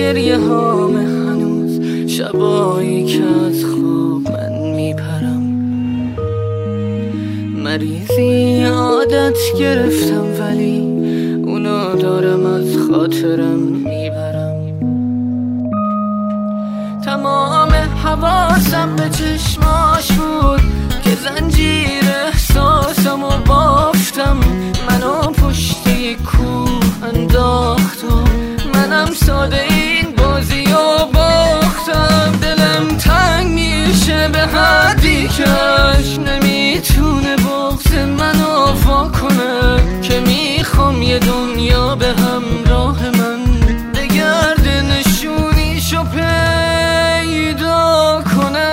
گریه هام هنوز، شبایی که از خواب من میپرم. مریضی عادت گرفتم ولی اونو دارم از خاطرم میبرم. تمام حواسم به چشماش بود که زنجیر احساسمو بافتم. منو پشت یک کوه انداخت و منم ساده این بازیو باختم. دلم تنگ میشه به حدی کش نمیتونه بغض منو وا کنه، که میخوام یه دنیا به همراه من بگرده نشونیشو پیدا کنه.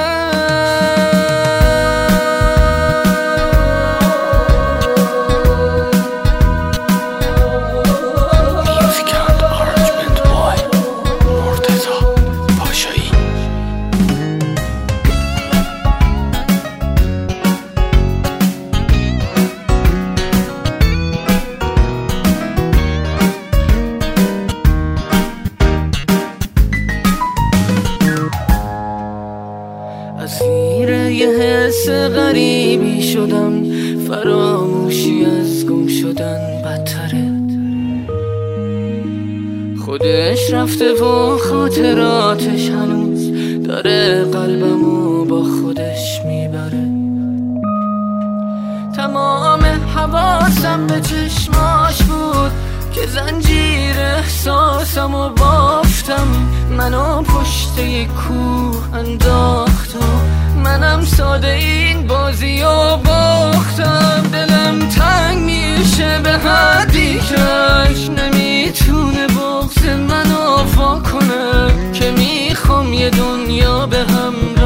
اسیر یه حس غریبی شدم، فراموشی از گم شدن بدتره. خودش رفته و خاطراتش هنوز داره قلبمو با خودش میبره. تمام حواسم به چشماش بود که زنجیر احساسمو بافتم. منو پشت یک کوه انداخت و منم ساده این بازیو باختم. دلم تنگ میشه به حدی کش نمیتونه بغض منو وا کنه، که میخوام یه دنیا به هم